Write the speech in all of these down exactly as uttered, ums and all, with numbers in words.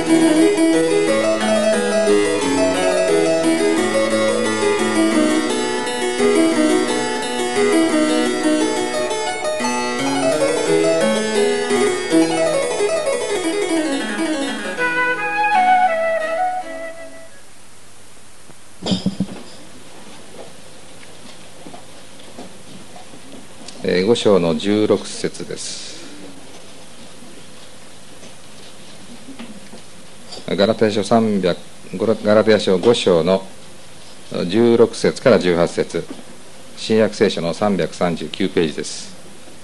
ご章のじゅうろく節です。ガラテヤ書さんびゃくガラテヤ書ご章のじゅうろく節からじゅうはち節、新約聖書のさんびゃくさんじゅうきゅうページです。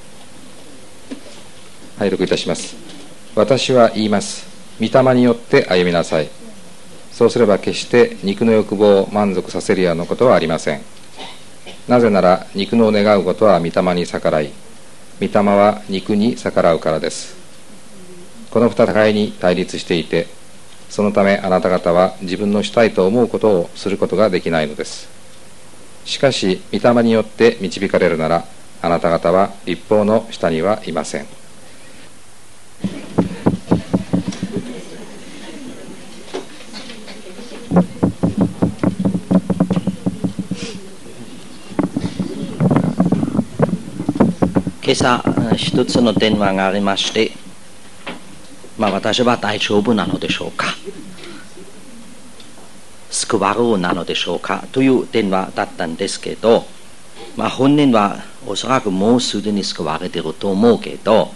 拝読いたします。私は言います。御霊によって歩みなさい。そうすれば決して肉の欲望を満足させるようなことはありません。なぜなら肉の願うことは御霊に逆らい、御霊は肉に逆らうからです。この二互いに対立していて、そのためあなた方は自分のしたいと思うことをすることができないのです。しかし御霊によって導かれるなら、あなた方は律法の下にはいません。 今朝一つの電話がありまして、まあ、私は大丈夫なのでしょうか、救われるなのでしょうかという電話だったんですけど、まあ、本人はおそらくもうすでに救われていると思うけど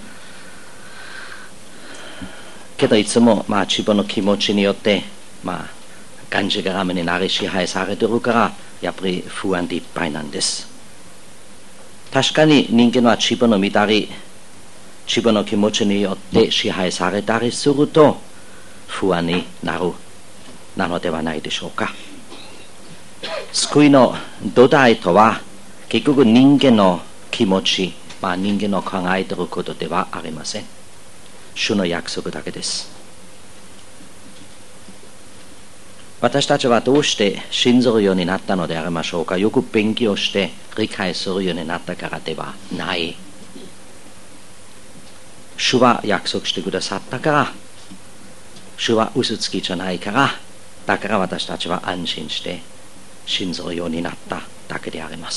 けどいつも、まあ、自分の気持ちによって、まあ、がんじがらめになり支配されているからやっぱり不安でいっぱいなんです。確かに人間は自分の見たり自分の気持ちによって支配されたりすると不安になるなのではないでしょうか。救いの土台とは結局人間の気持ち、まあ、人間の考えていることではありません。主の約束だけです。私たちはどうして信じるようになったのでありましょうか。よく勉強して理解するようになったからではない。主は約束してくださったから、主は嘘つきじゃないから、だから私たちは安心して信じるようになっただけであります。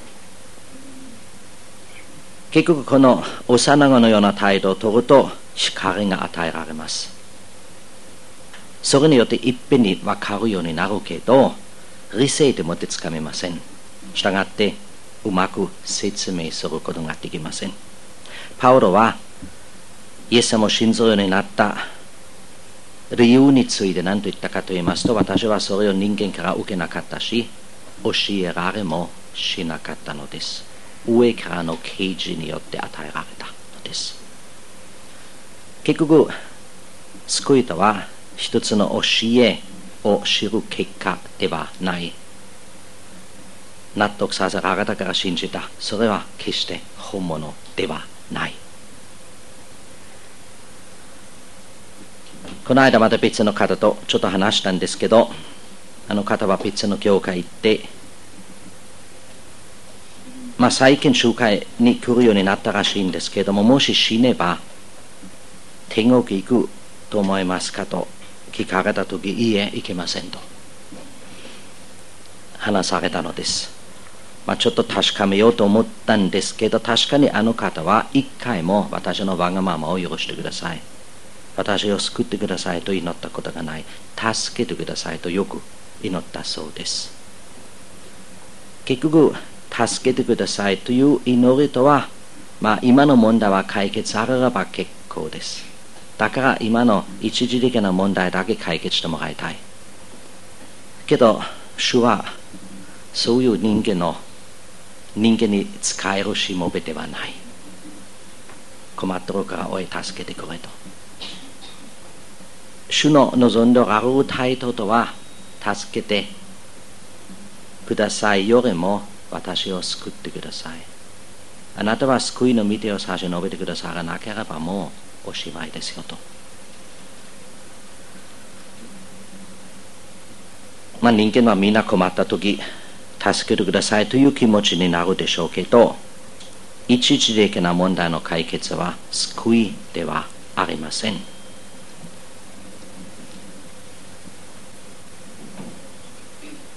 結局この幼子のような態度を取ると光が与えられます。それによっていっぺんに分かるようになるけど、理性でもってつかめません。したがってうまく説明することができません。パウロはイエス様を信じるようになった理由について何と言ったかと言いますと、私はそれを人間から受けなかったし教えられもしなかったのです。上からの啓示によって与えられたのです。結局救いとは一つの教えを知る結果ではない。納得させられたから信じた、それは決して本物ではない。この間また別の方とちょっと話したんですけど、あの方は別の教会行って、まあ最近集会に来るようになったらしいんですけども、もし死ねば天国行くと思いますかと聞かれたとき、いいえ、いけませんと話されたのです。まあ、ちょっと確かめようと思ったんですけど、確かにあの方は一回も私のわがままを許してください、私を救ってくださいと祈ったことがない、助けてくださいとよく祈ったそうです。結局助けてくださいという祈りとは、まあ、今の問題は解決されれば結構です。だから今の一時的な問題だけ解決してもらいたいけど、主はそういう人間の人間に使えるしもべではない。困ってるからおい助けてくれと。主の望んでおられる態度とは、助けてくださいよりも私を救ってください。あなたは救いの御手を差し伸べてくださらなければもうおしまいですよと。まあ人間はみんな困った時助けてくださいという気持ちになるでしょうけど、一時的な問題の解決は救いではありません。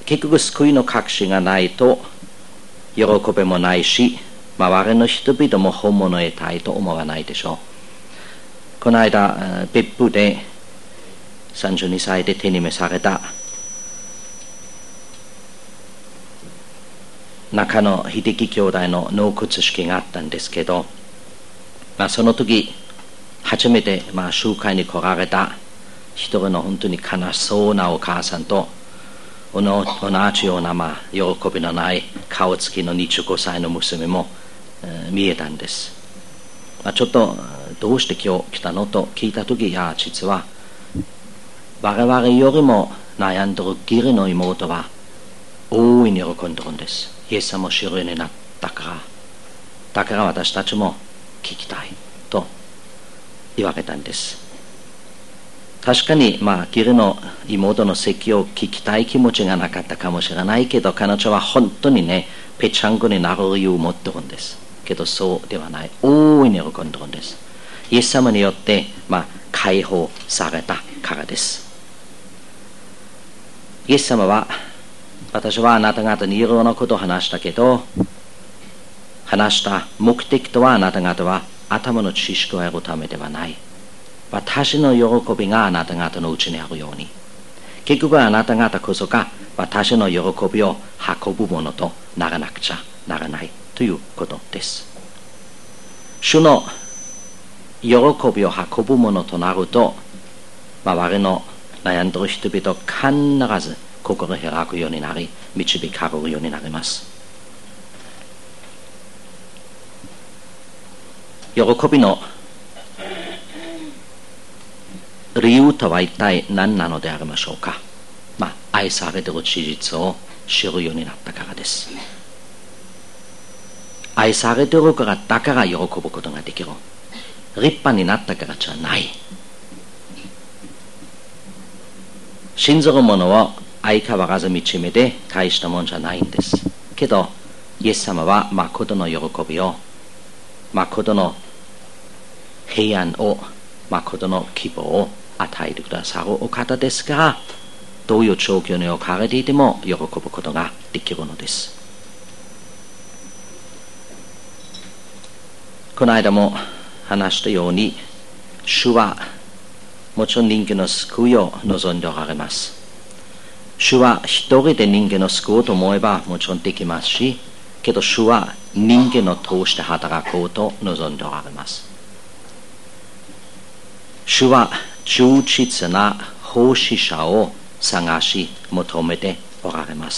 結局救いの確信がないと喜びもないし、周りの人々も本物を得たいと思わないでしょう。この間別府でさんじゅうにさいで手に召された中野秀樹兄弟の納骨式があったんですけど、まあ、その時初めてまあ集会に来られた一人の本当に悲しそうなお母さんと同じようなまあ喜びのない顔つきのにじゅうごさいの娘も、えー、見えたんです。まあ、ちょっとどうして今日来たのと聞いた時、いや実は我々よりも悩んでる義理の妹は大いに喜んでるんです。イエス様を知るようになったから、だから私たちも聞きたいと言われたんです。確かにまあ義理の妹の説を聞きたい気持ちがなかったかもしれないけど、彼女は本当にねぺちゃんこになる理由を持ってるんですけど、そうではない。大いに喜んでるんです。イエス様によってまあ解放されたからです。イエス様は、私はあなた方にいろいろなことを話したけど、話した目的とはあなた方は頭の知識を得るためではない。私の喜びがあなた方のうちにあるように、結局はあなた方こそが私の喜びを運ぶものとならなくちゃならないということです。主の喜びを運ぶものとなると、周りの悩んでいる人々必ず心を開くようになり、導かれるようになります。喜びの理由とは一体何なのでありましょうか。まあ、愛されている事実を知るようになったからです。愛されているからだから喜ぶことができる。立派になったからじゃない。信ずる者を相変わらず導めて大したもんじゃないんですけど、イエス様は誠の喜びを、誠の平安を、誠の希望を与えてくださるお方ですから、どういう状況に置かれていても喜ぶことができるのです。この間も話したように、主はもちろん人間の救いを望んでおられます。主は一人で人間を救おうと思えばもちろんできますし、けど主は人間を通して働こうと望んでおられます。主は忠実な奉仕者を探し求めておられます。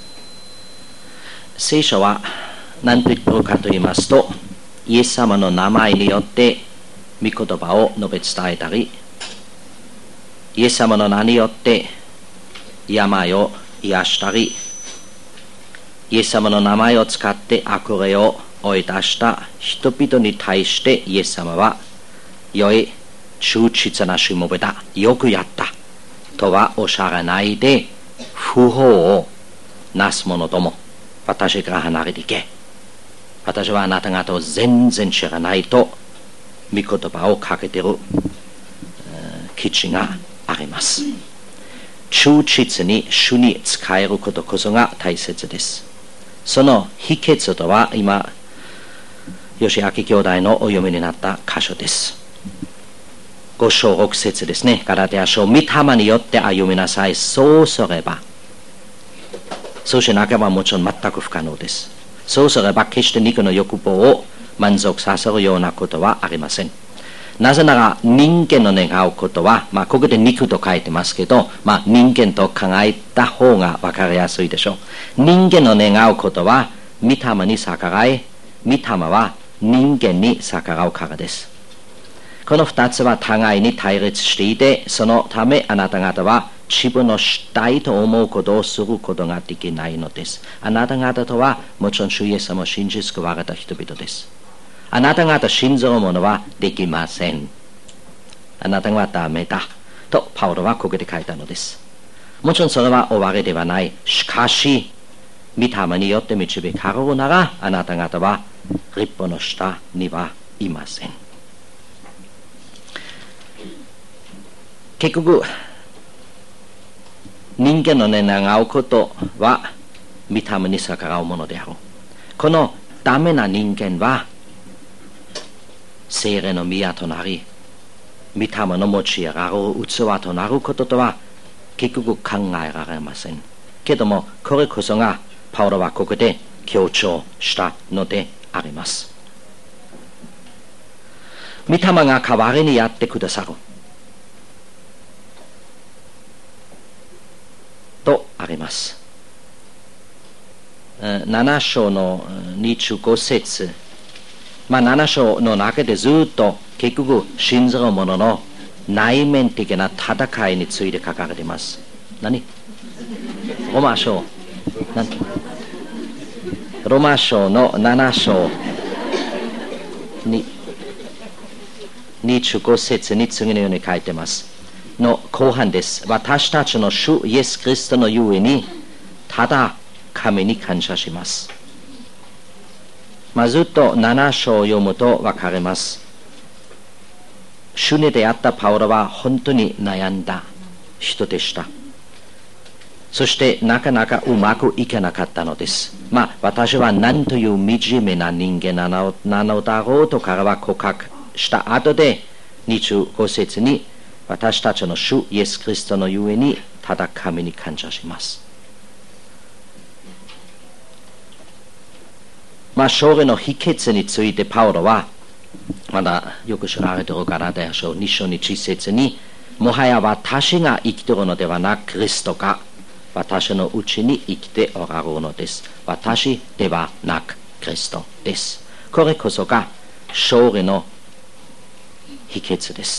聖書は何と言っているかと言いますと、イエス様の名前によって御言葉を述べ伝えたり、イエス様の名によって病を癒したり、イエス様の名前を使って悪霊を追い出した人々に対してイエス様は、良い忠実なしもべだ、よくやったとはおっしゃらないで、不法をなす者ども、私から離れていけ、私はあなた方を全然知らないと御言葉をかけている基地があります。忠実に主に仕えることこそが大切です。その秘訣とは今吉明兄弟のお読みになった箇所です。ご章ろく節ですね。ガラテヤ書、御霊によって歩みなさい。そうすれば、そうしなければもちろん全く不可能です。そうすれば決して肉の欲望を満足させるようなことはありません。なぜなら人間の願うことは、まあ、ここで肉と書いてますけど、まあ、人間と考えた方が分かりやすいでしょう。人間の願うことは御霊に逆らい、御霊は人間に逆らうからです。この二つは互いに対立していて、そのためあなた方は自分のしたいと思うことをすることができないのです。あなた方とはもちろん主イエス様を信じ救われた人々です。あなた方信ずるものはできません。あなたはダメだとパウロはここで書いたのです。もちろんそれは終わりではない。しかし御霊によって導かれるなら、あなた方は立法の下にはいません。結局人間のね願うことは御霊に逆らうものである。このダメな人間は聖霊の宮となり、御霊の持ち上がる器となることとは結局考えられませんけども、これこそがパウロはここで強調したのであります。御霊が代わりにやってくださるとあります。なな章のにじゅうご節、まあ、なな章の中でずっと結局信ずる者の内面的な戦いについて書かれています。何？ロマ書何ロマ書のなな章ににじゅうご節に次のように書いてますの後半です。私たちの主イエス・キリストのゆえにただ神に感謝します。まあ、ずっとなな章を読むと分かります。主に出会ったパウロは本当に悩んだ人でした。そしてなかなかうまくいかなかったのです。まあ私は何という惨めな人間なの、なのだろうと彼は告白した後でにじゅうご節に私たちの主イエス・キリストのゆえにただ神に感謝します。まあ勝利の秘訣についてパウロはまだよく知られているガラテヤ書に章にじゅっ節に、もはや私が生きているのではなくキリストが私のうちに生きておられるのです。私ではなくキリストです。これこそが勝利の秘訣です。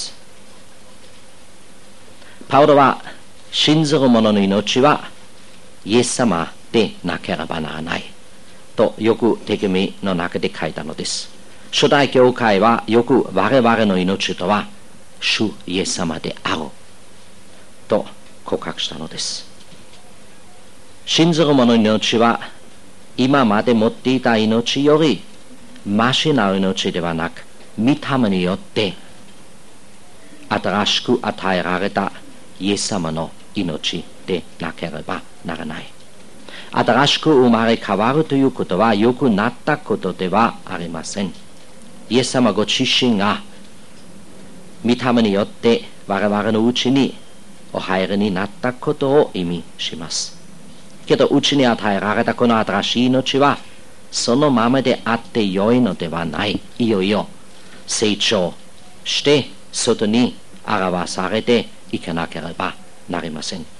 パウロは信ずる者の命はイエス様でなければならないとよく手紙の中で書いたのです。初代教会はよく我々の命とは主イエス様であると告白したのです。信ずる者の命は今まで持っていた命よりマシな命ではなく、御霊によって新しく与えられたイエス様の命でなければならない。新しく生まれ変わるということは良くなったことではありません。イエス様ご自身が御霊によって我々のうちにお入りになったことを意味します。けどうちに与えられたこの新しい命はそのままであって良いのではない。いよいよ成長して外に表されていかなければなりません。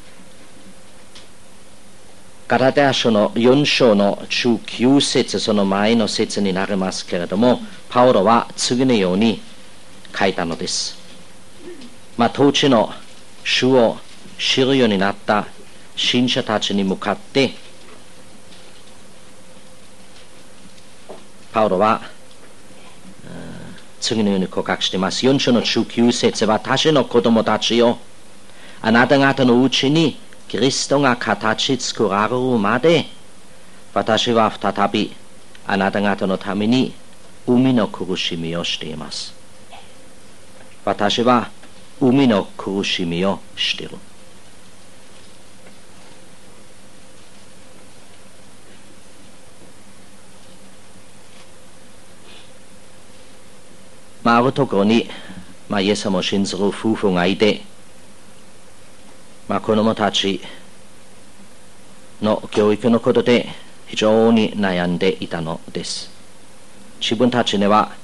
ガラテヤ書のよん章のじゅうきゅう節、その前の節になりますけれども、パウロは次のように書いたのです。まあ当時の主を知るようになった信者たちに向かってパウロは次のように告白しています。よん章のじゅうきゅう節、私の子供たちよ、あなた方のうちにキリストが形作られるまで私は再びあなた方のために海の苦しみをしています。私は海の苦しみをしている。まあ、あるところに、まあ、イエス様を信ずる夫婦がいて、まあ、子供たちの教育のことで非常に悩んでいたのです。自分たちには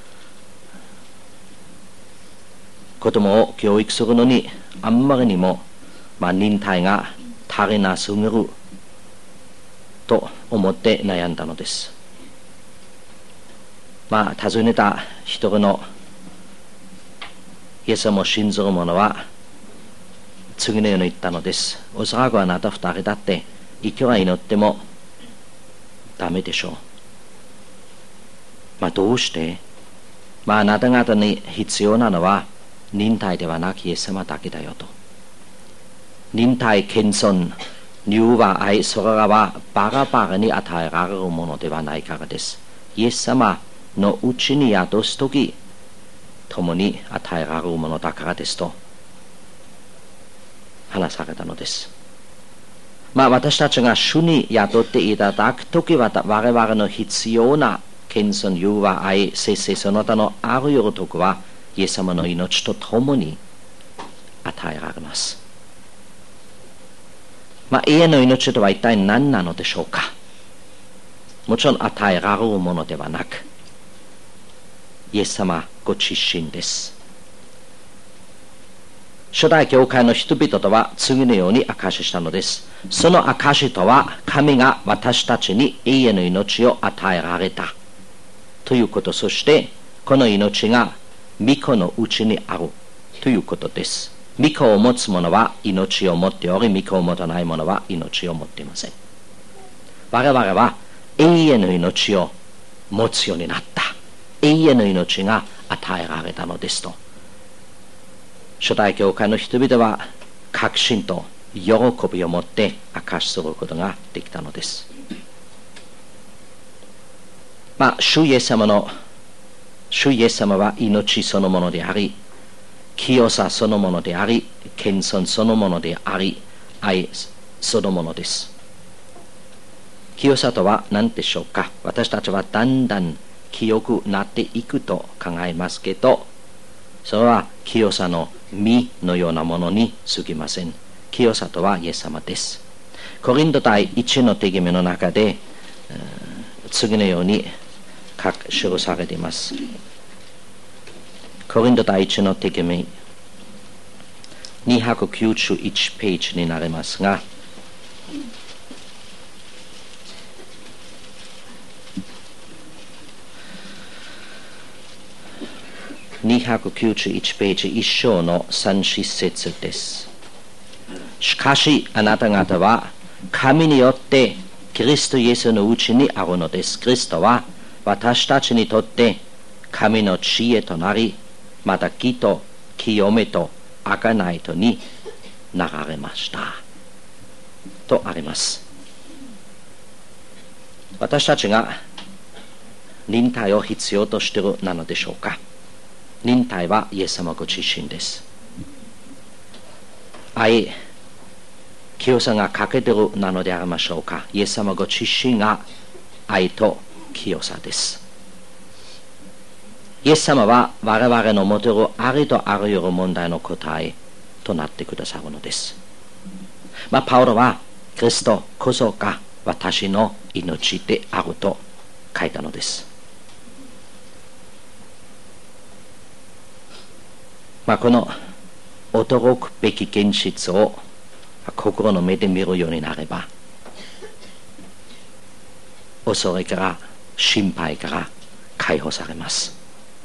子供を教育するのにあんまりにも、まあ、忍耐が足りなすぎると思って悩んだのです。まあ尋ねた一人のイエス様を信ずる者は次のように言ったのです。おそらくあなた二人だっていくら祈ってもダメでしょう。まあどうして？まああなた方に必要なのは忍耐ではなくイエス様だけだよと。忍耐、謙遜、柔和、愛、それらはバラバラに与えられるものではないからです。イエス様のうちに宿すとき共に与えられるものだからですと話されたのです。まあ私たちが主に雇っていただくときは我々の必要な謙遜、融和、愛、節制、その他のあるようなとこはイエス様の命とともに与えられます。まあ永遠の命とは一体何なのでしょうか。もちろん与えられるものではなく、イエス様ご自身です。初代教会の人々とは次のように証ししたのです。その証とは、神が私たちに永遠の命を与えられたということ、そしてこの命が御子のうちにあるということです。御子を持つ者は命を持っており、御子を持たない者は命を持っていません。我々は永遠の命を持つようになった、永遠の命が与えられたのですと、初代教会の人々は確信と喜びを持って証しすることができたのです。まあ主イエス様の主イエス様は命そのものであり、清さそのものであり、謙遜そのものであり、愛そのものです。清さとは何でしょうか。私たちはだんだん清くなっていくと考えますけど、それは清さの実のようなものに過ぎません。清さとはイエス様です。コリント第一の手紙の中で次のように記されています。コリント第一の手紙にひゃくきゅうじゅういちページになりますが、にひゃくきゅうじゅういちページ一章の三節です。しかしあなた方は神によってキリストイエスのうちにあるのです。キリストは私たちにとって神の知恵となり、また義と清めと贖いとになられましたとあります。私たちが忍耐を必要としているなのでしょうか。忍耐はイエス様ご自身です。愛、清さが欠けているなのでありましょうか。イエス様ご自身が愛と清さです。イエス様は我々の持てるありとあらゆる問題の答えとなってくださるのです。まあ、パウロはキリストこそが私の命であると書いたのです。まあ、この驚くべき現実を心の目で見るようになれば、恐れから心配から解放されます。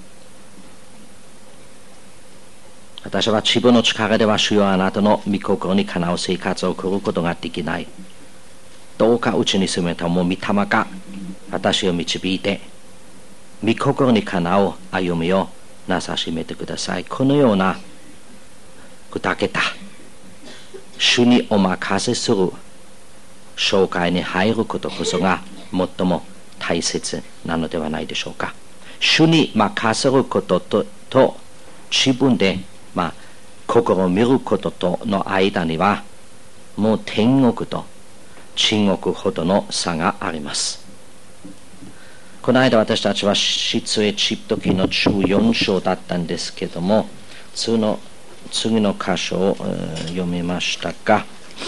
私は自分の力では主よあなたの御心にかなう生活を送ることができない。どうかうちに住めたも御霊が私を導いて御心にかなう歩みをなさしめてください。このような砕けた主にお任せする紹介に入ることこそが最も大切なのではないでしょうか。主に任せることと、と自分で、まあ、心を見ることとの間にはもう天国と地獄ほどの差があります。この間私たちは出エジプト記のじゅうよん章だったんですけども、次の次の箇所を、えー、読みましたが、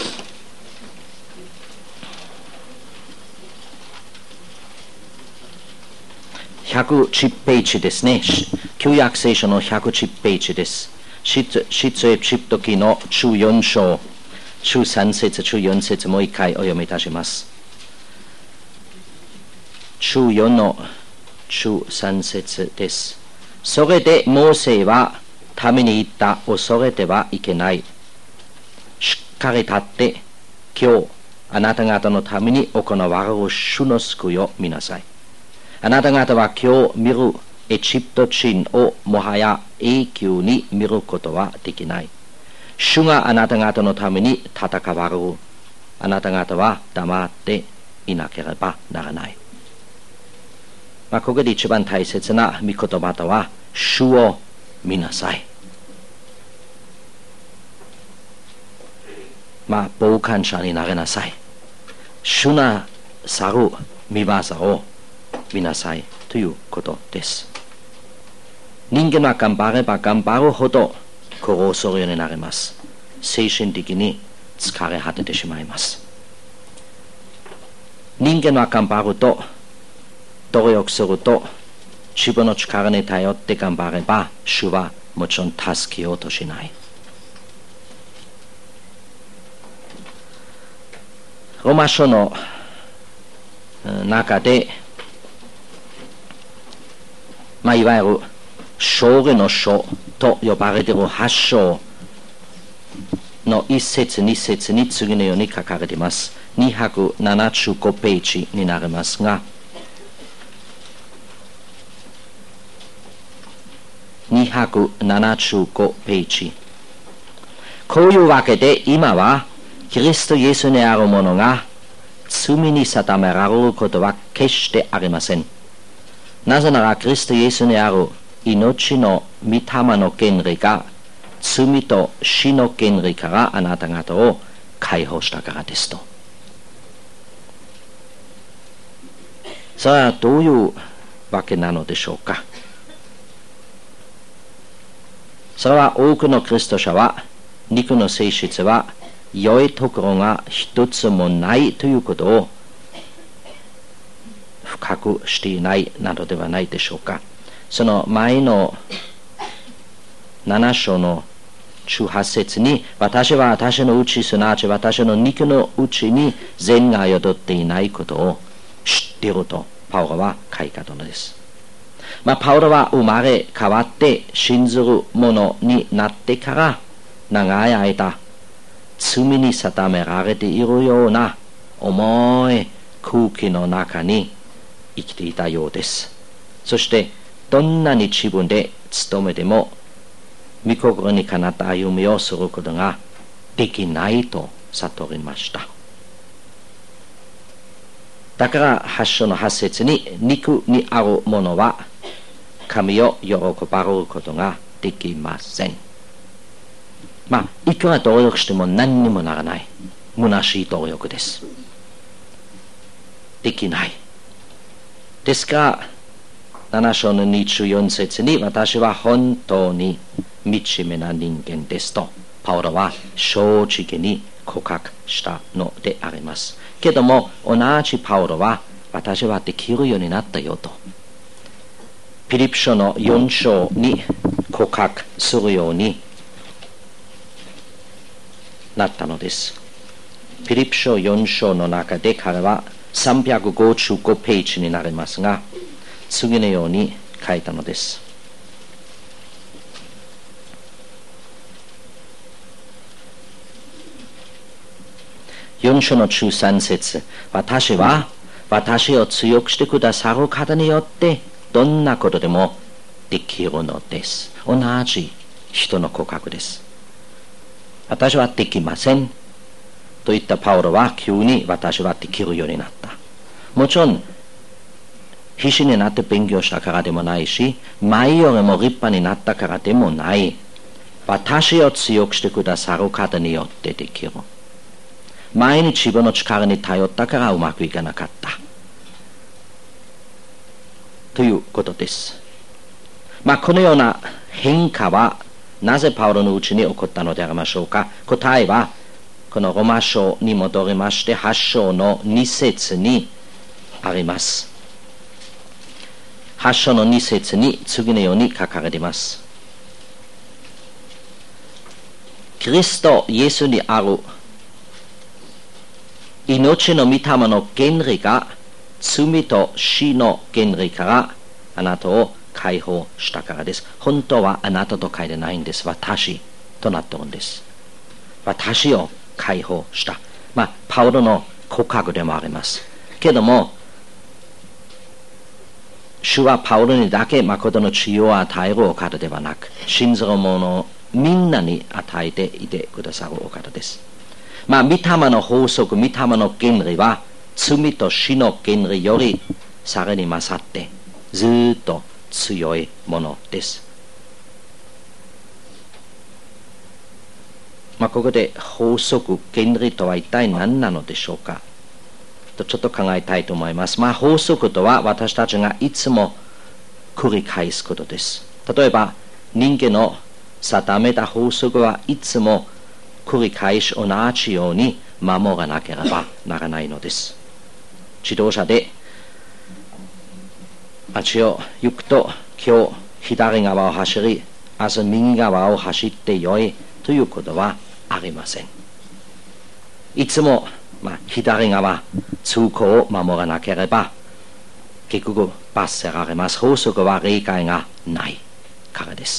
ひゃくじゅうページですね。旧約聖書のひゃくじゅうページです。出エジプト記のじゅうよん章じゅうさん節じゅうよん節もう一回お読みいたします。じゅうよんのじゅうさん節です。それでモーセは民に言った。恐れてはいけない。しっかり立って今日あなた方のために行われる主の救いを見なさい。あなた方は今日見るエジプト人をもはや永久に見ることはできない。主があなた方のために戦われる。あなた方は黙っていなければならない。まあ、ここで一番大切な御言葉とは、主を見なさい。 まあ傍観者になれなさい。主なさる見業を見なさいということです。人間は頑張れば頑張るほど心を恐るようになります。精神的に疲れ果ててしまいます。人間は頑張ると、努力すると、自分の力に頼って頑張れば、主はもちろん助けようとしない。ローマ書の中で、まあ、いわゆる勝利の書と呼ばれているはち章の一節二節に次のように書かれています。にひゃくななじゅうごページになりますが、にひゃくななじゅうごページ。こういうわけで今はキリストイエスにあるものが罪に定められることは決してありません。なぜならキリストイエスにある命の御霊の権利が罪と死の権利からあなた方を解放したからですと。それはどういうわけなのでしょうか。それは多くのキリスト者は肉の性質は良いところが一つもないということを深くしていないなどではないでしょうか。その前のなな章のじゅうはち節に、私は私のうち、すなわち私の肉のうちに善が宿っていないことを知っているとパウロは書いたのです。まあ、パウロは生まれ変わって信ずる者になってから長い間罪に定められているような重い空気の中に生きていたようです。そしてどんなに自分で勤めても御心にかなった歩みをすることができないと悟りました。だからはち章のはち節に、肉にあるものは神を喜ばれることができません。まあいくら努力しても何にもならない虚しい努力です。できない。ですからなな章のにじゅうよん節に、私は本当に惨めな人間ですとパウロは正直に告白したのであります。けども同じパウロは、私はできるようになったよとピリピ書のよん章に告白するようになったのです。ピリピ書よん章の中で彼はさんびゃくごじゅうごページになりますが、次のように書いたのです。よん章のじゅうさん節、私は私を強くしてくださる方によってどんなことでもできるのです。同じ人の告白です。私はできませんと言ったパウロは急に私はできるようになった。もちろん必死になって勉強したからでもないし、前よりも立派になったからでもない。私を強くしてくださる方によってできる。前に自分の力に頼ったからうまくいかなかったということです。まあこのような変化はなぜパウロのうちに起こったのでありましょうか。答えはこのロマ書に戻りましてはち章のに節にあります。はち章のに節に次のように書かれています。キリストイエスにある命の御霊の原理が罪と死の原理からあなたを解放したからです。本当はあなたと書いてないんです。私となっているんです。私を解放した。まあパウロの告白でもあります。けども主はパウロにだけ誠の治癒を与えるお方ではなく、信ずる者をみんなに与えていてくださるお方です。まあ、御霊の法則、御霊の原理は罪と死の原理よりさらに勝ってずっと強いものです。まあ、 ここで法則、原理とは一体何なのでしょうかとちょっと考えたいと思います。まあ、法則とは私たちがいつも繰り返すことです。例えば人間の定めた法則はいつも繰り返し同じように守らなければならないのです。自動車で街を行くと今日左側を走り明日右側を走ってよいということはありません。いつも、まあ、左側通行を守らなければ結局罰せられます。法則は理解がないからです。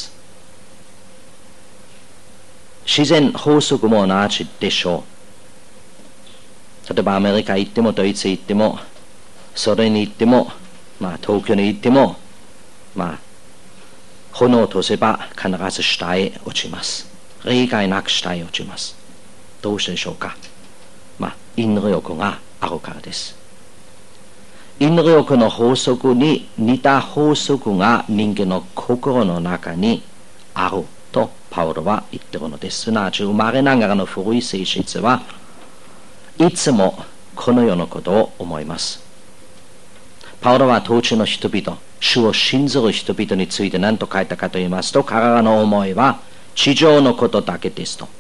自然法則も同じでしょう。例えばアメリカ行ってもドイツ行ってもソ連に行っても、まあ、東京に行っても、まあ、炎を通せば必ず下へ落ちます。理解なく下へ落ちます。どうしてでしょうか。まあ、引力があるからです。引力の法則に似た法則が人間の心の中にあるとパウロは言っているのです。すなわち生まれながらの古い性質はいつもこの世のことを思います。パウロは当地の人々、主を信ずる人々について何と書いたかと言いますと、彼らの思いは地上のことだけですと。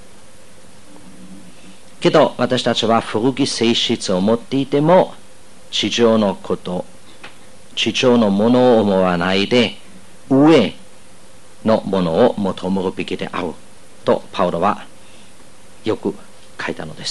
けど私たちは古き性質を持っていても地上のこと、地上のものを思わないで上のものを求めるべきであるとパウロはよく書いたのです。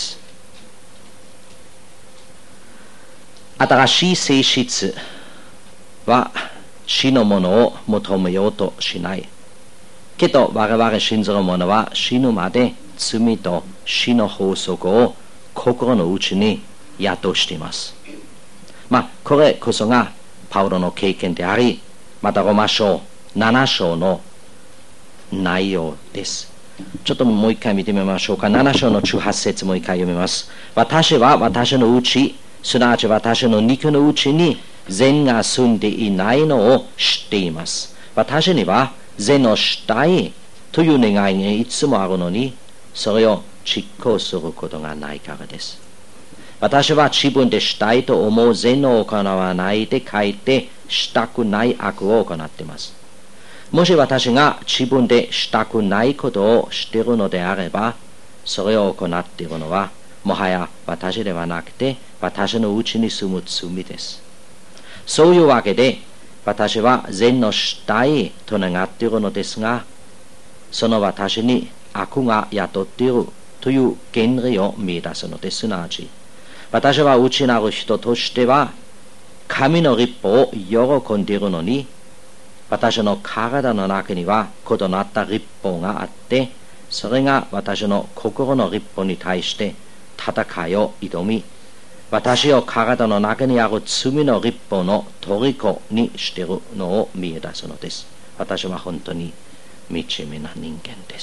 新しい性質は死のものを求めようとしない。けど我々信ずる者は死ぬまで罪と死の法則を心の内に宿しています。まあこれこそがパウロの経験であり、またローマ書なな章の内容です。ちょっともう一回見てみましょうか。なな章のじゅうはち節もう一回読みます。私は私のうち、すなわち私の肉のうちに善が住んでいないのを知っています。私には善をしたいという願いがいつもあるのに、それを実行することがないからです。私は自分でしたいと思う善を行わないで書いてしたくない悪を行っています。もし私が自分でしたくないことをしているのであれば、それを行っているのはもはや私ではなくて私のうちに住む罪です。そういうわけで私は善のしたいと願っているのですが、その私に悪が宿っているという原理を見出すのです。すなわち私は内なる人としては神の律法を喜んでいるのに、私の体の中には異なった律法があって、それが私の心の律法に対して戦いを挑み、私を体の中にある罪の律法の虜にしているのを見出すのです。私は本当に惨めな人間です。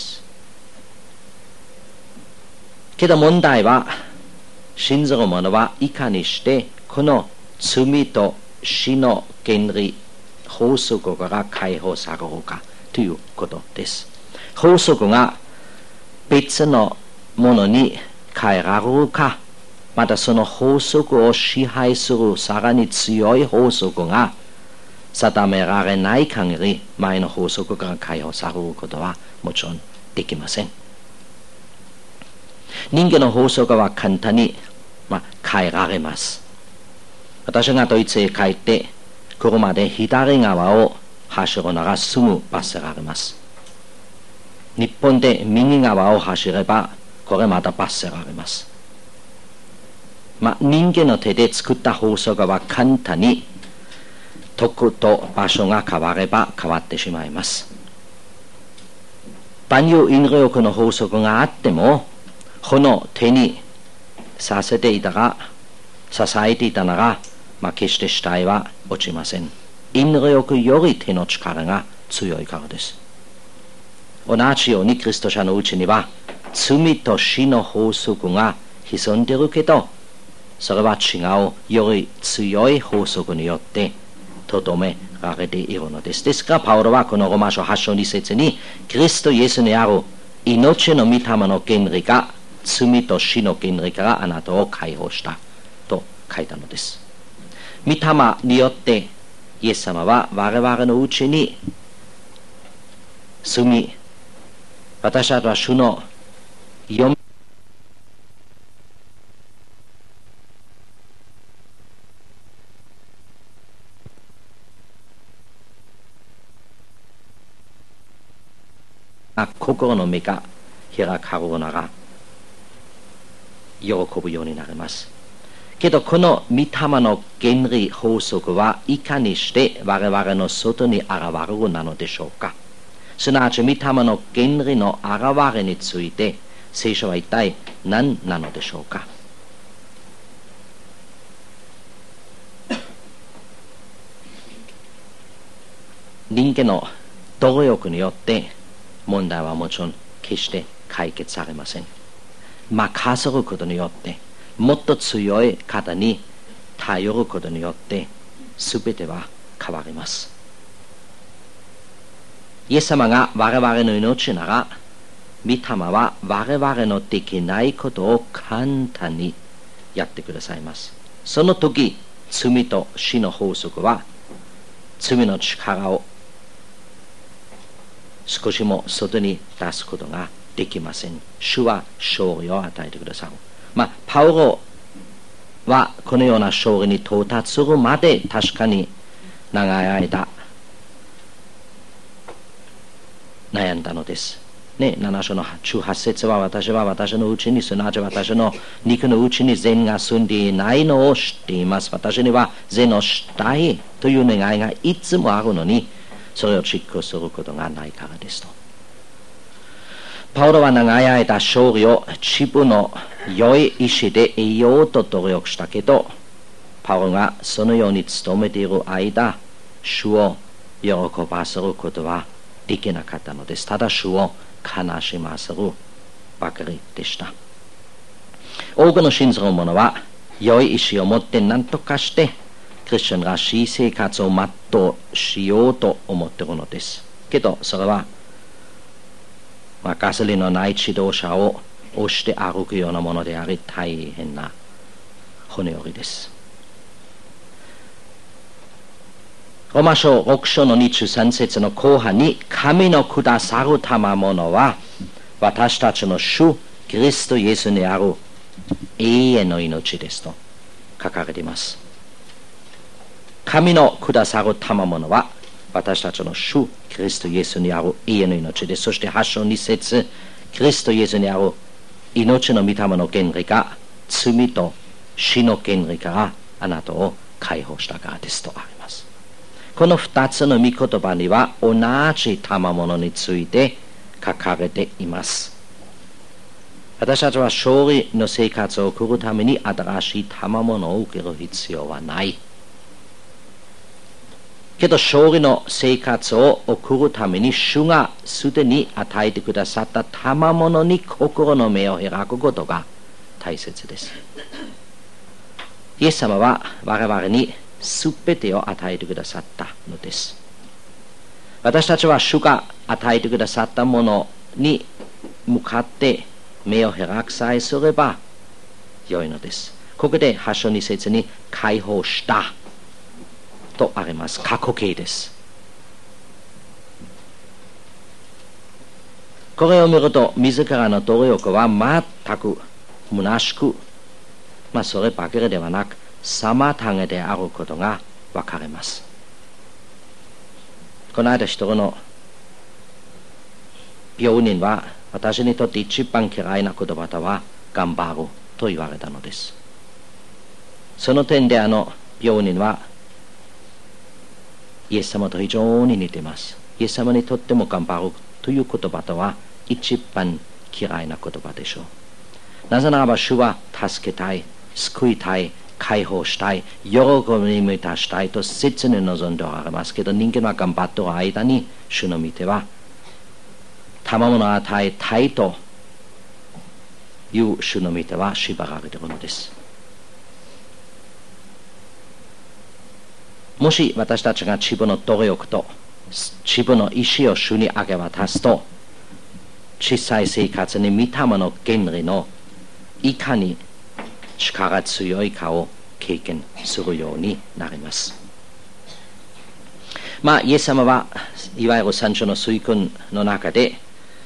けど問題は、信ずる者はいかにしてこの罪と死の原理、法則から解放されるかということです。法則が別のものに変えられるか、またその法則を支配するさらに強い法則が定められない限り、前の法則から解放されることはもちろんできません。人間の法則は簡単に、まあ、変えられます。私がドイツへ帰って車で左側を走るならすぐ罰せられます。日本で右側を走ればこれまた罰せられます。まあ、人間の手で作った法則は簡単に時と場所が変われば変わってしまいます。万有引力の法則があっても、この手にさせていたら、支えていたなら、まあ、決して死体は落ちません。引力より手の力が強いからです。同じようにキリスト者のうちには罪と死の法則が潜んでいるけど、それは違うより強い法則によってとどめられているのです。ですからパウロはこのローマ書はち章に節にキリストイエスにある命の御霊の原理が罪と死の原理からあなたを解放したと書いたのです。御霊によってイエス様は我々のうちに住み、私たちは主の読み心の目が開かれるなら喜ぶようになります。けどこの御霊の原理法則はいかにして我々の外に現れるなのでしょうか。すなわち御霊の原理の現れについて聖書は一体何なのでしょうか。人間の努力によって問題はもちろん決して解決されません。任せることによってもっと強い方に頼ることによって全ては変わります。イエス様が我々の命なら、御霊は我々のできないことを簡単にやってくださいます。その時罪と死の法則は罪の力を少しも外に出すことができません。主は勝利を与えてくださる。まあ、パウロはこのような勝利に到達するまで確かに長い間悩んだのです。ね、なな章のじゅうはち節は私は私のうちにすなわち私の肉のうちに善が住んでいないのを知っています。私には善をしたいという願いがいつもあるのにそれを実行することがないからですと。パウロは長い間勝利を自分の良い意志で得ようと努力したけど、パウロがそのように努めている間、主を喜ばせることはできなかったのです。ただ主を悲しませるばかりでした。多くの信ずる者は良い意志を持って何とかしてクリスチャンらしい生活を全うしようと思っているのです。けどそれは、まあ、ガソリンのない自動車を押して歩くようなものであり大変な骨折りです。ローマ書ろく章のにじゅうさん節の後半に、神のくださる賜物は私たちの主キリストイエスにある永遠の命ですと書かれています。神のくださる賜物は私たちの主キリストイエスにある永遠の命です。そしてはち章に節、キリストイエスにある命の御霊の原理が罪と死の原理からあなたを解放したからですとあります。この二つの御言葉には同じ賜物について書かれています。私たちは勝利の生活を送るために新しい賜物を受ける必要はない。けど勝利の生活を送るために主がすでに与えてくださった賜物に心の目を開くことが大切です。イエス様は我々に全てを与えてくださったのです。私たちは主が与えてくださったものに向かって目を開くさえすれば良いのです。ここではち章に節に解放したとあります。過去形です。これを見ると自らの努力は全く虚しく、まあそればかりではなく妨げであることが分かります。この間一人の病人は私にとって一番嫌いな言葉とは頑張ると言われたのです。その点であの病人はイエス様と非常に似ています。イエス様にとっても頑張るという言葉とは一番嫌いな言葉でしょう。なぜならば主は助けたい、救いたい、解放したい、喜びに満たしたいと切に望んでおられますけど、人間は頑張っている間に主の御手は賜物を与えたいという主の御手は縛られているのです。もし私たちが自分の努力と自分の意志を主に明け渡すと、 小さい生活に御霊の原理のいかに力が強いかを経験するようになります。まあイエス様はいわゆる山頂の水訓の中で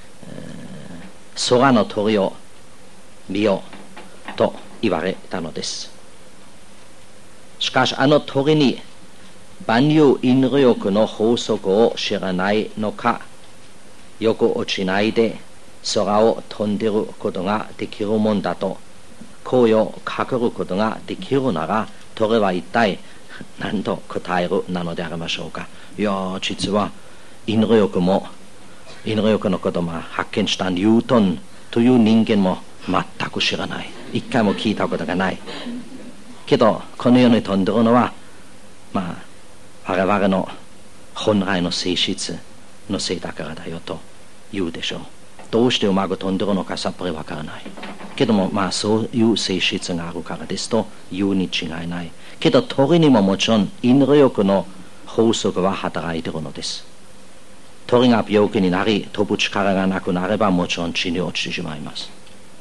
空の鳥を見よと言われたのです。しかしあの鳥に万有引力の法則を知らないのか、よく落ちないで空を飛んでいることができるもんだと声をかけることができるなら、鳥は一体何と答えるなのでありましょうか。いや実は引力も引力のことを発見したニュートンという人間も全く知らない、一回も聞いたことがないけど、この世に飛んでるのはまあ我々の本来の性質のせいだからだよと言うでしょう。どうしてうまく飛んでるのかさっぱりわからないけども、まあそういう性質があるからですと言うに違いないけど、鳥にももちろん引力の法則は働いているのです。鳥が病気になり飛ぶ力がなくなればもちろん地に落ちてしまいます。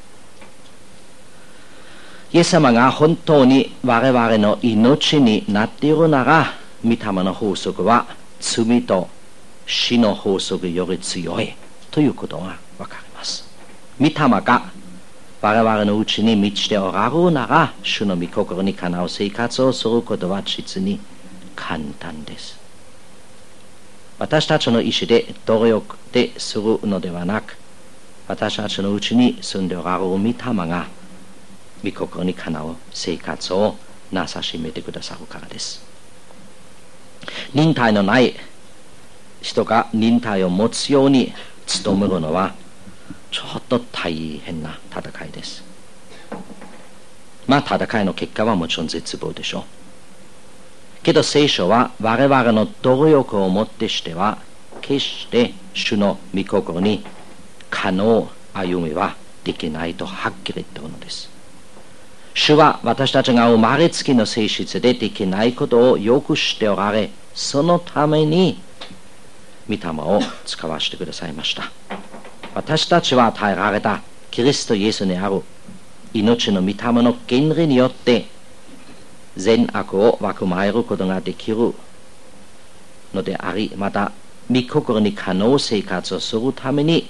イエス様が本当に我々の命になっているなら、御霊の法則は罪と死の法則より強いということがわかります。御霊が我々のうちに満ちておられるなら、主の御心にかなう生活をすることは実に簡単です。私たちの意志で努力でするのではなく、私たちのうちに住んでおられる御霊が御心にかなう生活をなさしめてくださるからです。忍耐のない人が忍耐を持つように努めるのはちょっと大変な戦いです。まあ戦いの結果はもちろん絶望でしょうけど、聖書は我々の努力をもってしては決して主の御心に可能歩みはできないとはっきり言っているのです。主は私たちが生まれつきの性質でできないことをよく知っておられ、そのために御霊を使わせてくださいました。私たちは与えられたキリストイエスにある命の御霊の原理によって善悪をわきまえることができるのであり、また御心に可能生活をするために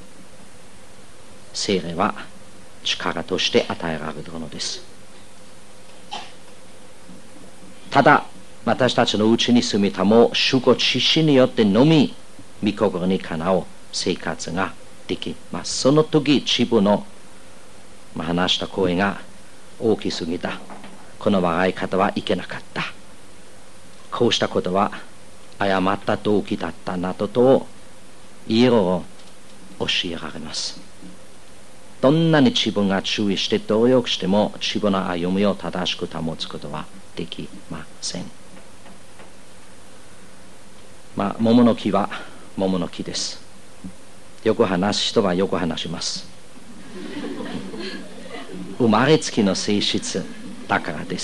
聖霊は力として与えられているのです。ただ私たちのうちに住みたも主ご知識によってのみ御心にかなう生活ができます。その時自分の話した声が大きすぎた、この笑い方はいけなかった、こうしたことは誤った動機だったなどといろいろ教えられます。どんなに自分が注意して努力しても自分の歩みを正しく保つことはできません。まあ桃の木は桃の木です。よく話す人はよく話します。生まれつきの性質だからです。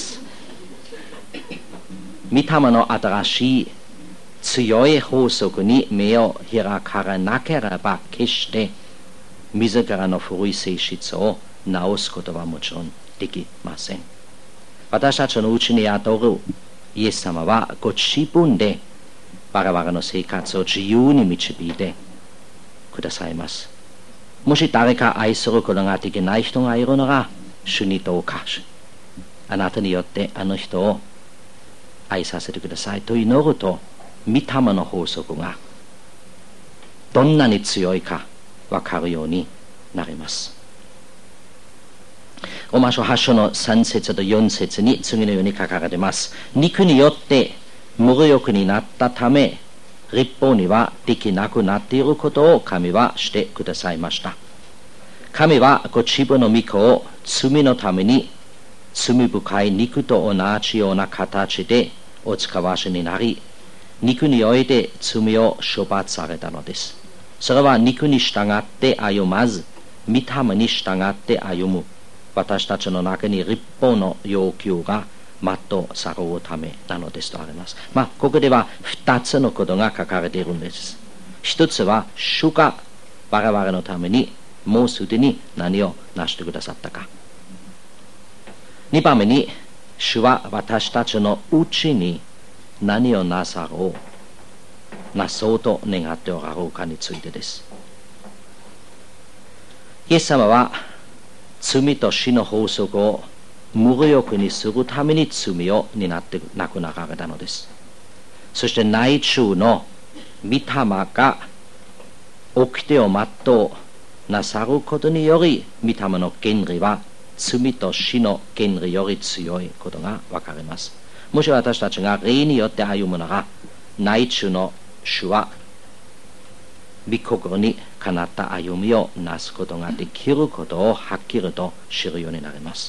御霊の新しい強い法則に目を開かなければ決して自らの古い性質を直すことはもちろんできません。私たちのうちに宿るイエス様はご自分で我々の生活を自由に導いてくださいます。もし誰か愛することができない人がいるなら、主にどうかあなたによってあの人を愛させてくださいと祈ると、御霊の法則がどんなに強いか分かるようになります。ローマ書はち章のさん節とよん節に次のように書かれています。肉によって無力になったため立法にはできなくなっていることを神はしてくださいました。神はご自分の御子を罪のために罪深い肉と同じような形でお使わしになり、肉において罪を処罰されたのです。それは肉に従って歩まず御霊に従って歩む私たちの中に立法の要求が全うされるためなのですとあります。まあここではふたつのことが書かれているんです。一つは主が我々のためにもうすでに何を成してくださったか。にばんめに、主は私たちのうちに何をなさろう、なそうと願っておられるかについてです。イエス様は罪と死の法則を無力にするために罪を担って亡くなられたのです。そして内中の御霊が掟を全うなさることにより、御霊の原理は罪と死の原理より強いことがわかります。もし私たちが霊によって歩むなら、内中の主は御心にかなった歩みをなすことができることをはっきりと知るようになります。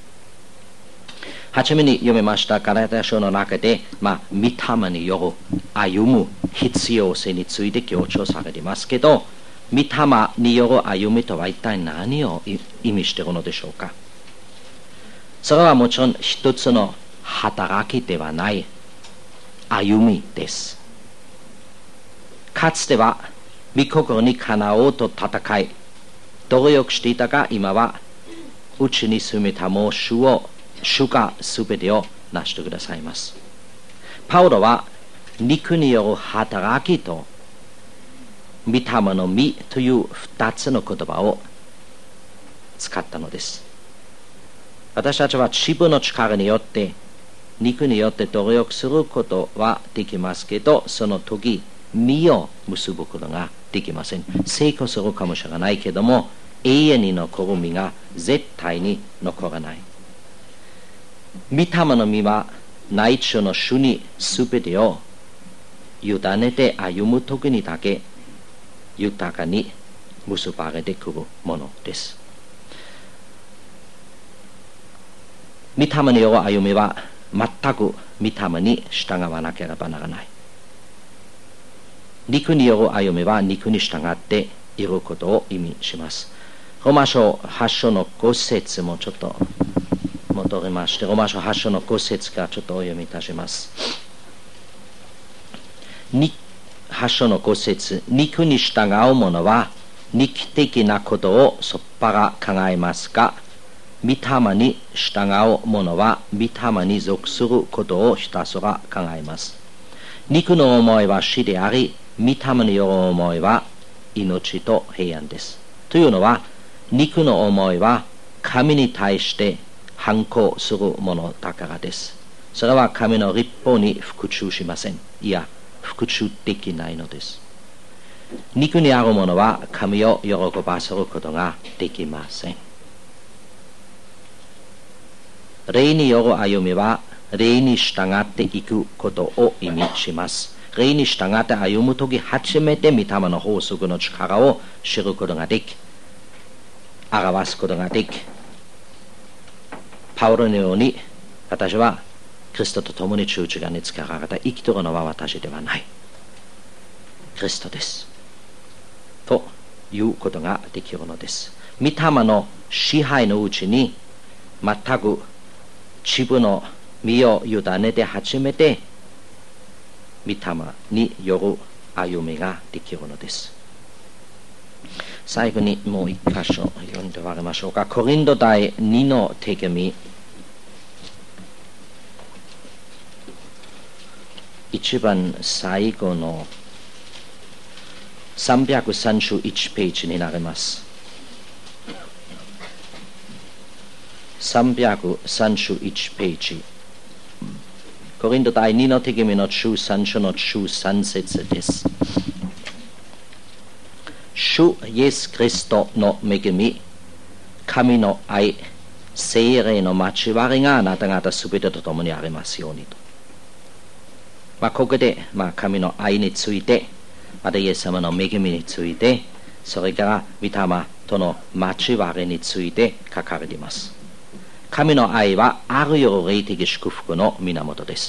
はちめに読みましたガラテヤ書の中で、まあ、御霊による歩む必要性について強調されていますけど、御霊による歩みとは一体何を意味しているのでしょうか。それはもちろん一つの働きではない歩みです。かつては御心にかなおうと戦い努力していたが、今はうちに住みたもう主を主がすべてを成してくださいます。パウロは肉による働きと御霊の実という二つの言葉を使ったのです。私たちは自分の力によって肉によって努力することはできますけど、その時実を結ぶことができません。成功するかもしれないけども、永遠に残る実が絶対に残らない。御霊の実は内中の主にすべてを委ねて歩む時にだけ豊かに結ばれてくるものです。御霊による歩みは全く御霊に従わなければならない。肉による歩みは肉に従っていることを意味します。ローマ書はち章のご節もちょっと戻りまして、ローマ書はち章のご節からちょっとお読みいたします。はち章のご節、肉に従う者は肉的なことをそっぱら考えますが、御霊に従う者は御霊に属することをひたすら考えます。肉の思いは死であり、御霊による思いは命と平安です。というのは、肉の思いは神に対して反抗するものだからです。それは神の律法に服従しません。いや、服従できないのです。肉にあるものは神を喜ばせることができません。霊による歩みは霊に従っていくことを意味します。霊に従って歩むとき、初めて御霊の法則の力を知ることができ、表すことができ、パウロのように、私はキリストと共に十字架につけられた、生きとるのは私ではない、キリストですということができるのです。御霊の支配のうちに全く自分の身を委ねて初めて御霊による歩みができるのです。最後にもう一箇所読んで終わりましょうか。コリント第にの手紙一番最後のさんびゃくさんじゅういちページになります。さんびゃくさんじゅういちページ、コリント第にの手紙のじゅうさん章のじゅうさん節です。主イエス・キリストの恵み、神の愛、聖霊の交わりがあなた方すべてと共にありますようにと。まあ、ここで、まあ、神の愛について、またイエス様の恵みについて、それから御霊との交わりについて書かれています。神の愛はあるよう霊的祝福の源です。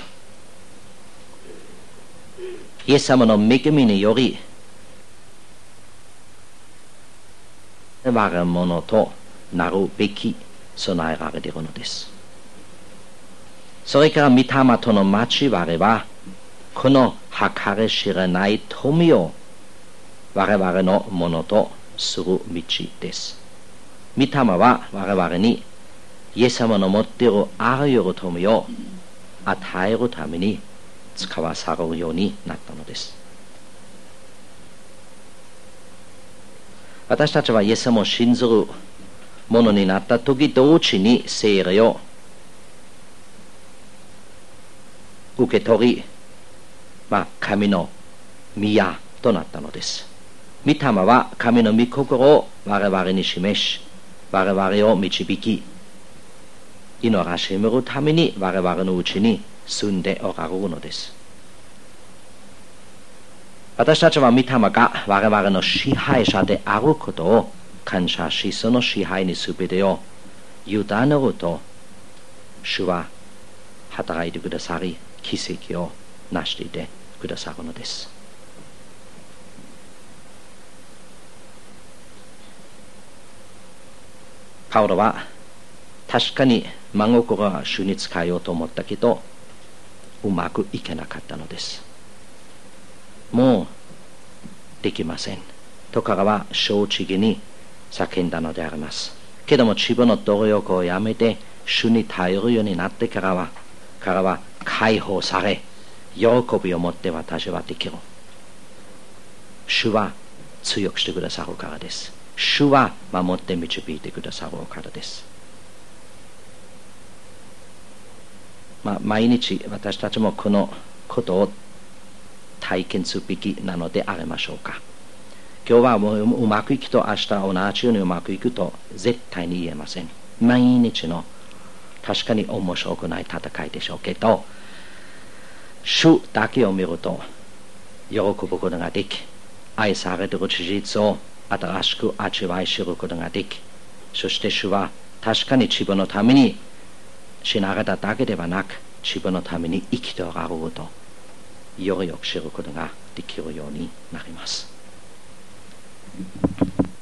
イエス様の恵みにより我がものとなるべき備えられているのです。それから御霊との交わりはこの計り知れない富を我々のものとする道です。御霊は我々にイエス様の持っているあらゆる富を与えるために使わされるようになったのです。私たちはイエス様を信ずるものになった時同時に聖霊を受け取り、まあ、神の宮となったのです。御霊は神の御心を我々に示し、我々を導き、祈らしめるために我々のうちに住んでおられるのです。私たちは御霊が我々の支配者であることを感謝し、その支配にすべてを委ねると、主は働いてくださり、奇跡を成していてくださるのです。パウロは確かに真心は主に仕えようと思ったけどうまくいけなかったのです。もうできませんと彼は正直に叫んだのであります。けども自分の努力をやめて主に頼るようになってからは彼は解放され、喜びを持って私はできる。主は強くしてくださるからです。主は守って導いてくださるからです。まあ、毎日私たちもこのことを体験すべきなのでありましょうか。今日はもううまくいくと明日同じようにうまくいくと絶対に言えません。毎日の確かに面白くない戦いでしょうけど、主だけを見ると喜ぶことができ、愛されている事実を新しく味わい知ることができ、そして主は確かに自分のために死なれただけではなく自分のために生きておられるとよりよく知ることができるようになります。